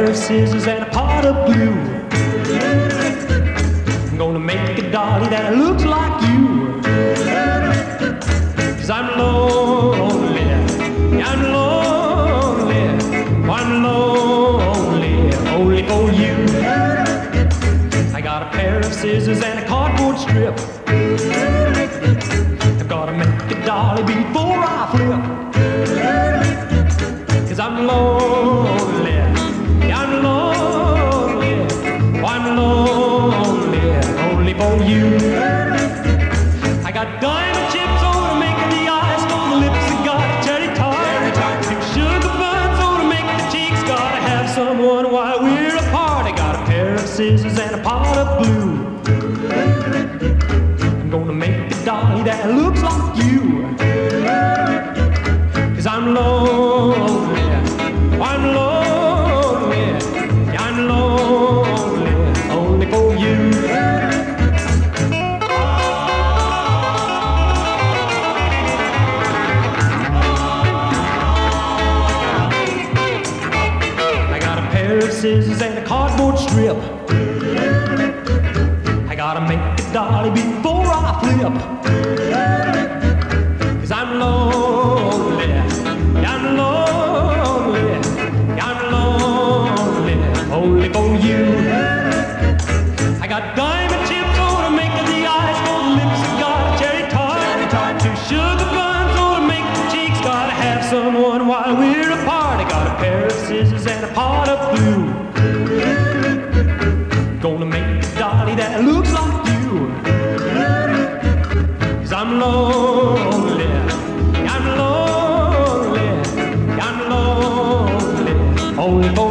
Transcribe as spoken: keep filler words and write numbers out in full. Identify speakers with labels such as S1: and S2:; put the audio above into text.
S1: pair of scissors and a pot of glue. I'm gonna make a dolly that looks like you. Cause I'm lonely, I'm lonely, I'm lonely, only for you. I got a pair of scissors and a cardboard strip. I've gotta make a dolly before I flip. Cause I'm lonely, I'm lonely, I'm lonely, only for you. I got diamond chips on to make the eyes, for the lips that got a cherry tart. Two sugar buns on to make the cheeks, gotta have someone while we're apart. I got a pair of scissors and a pot of glue. I'm gonna make a dolly that looks like you. Cause I'm lonely, I'm lonely, I'm lonely, only for you. I got a pair of scissors and a cardboard strip. I gotta make a dolly before I flip. Cause I'm lonely, I'm lonely, I'm lonely, only for you. I got diamond chips on to make the eyes, for the lips that got a cherry tart. Two sugar buns on to make the cheeks, gotta have someone while we're apart. I got a pair of scissors and a pot of glue. Gonna make a dolly that looks like you. Cause I'm lonely, I'm lonely, I'm lonely, only for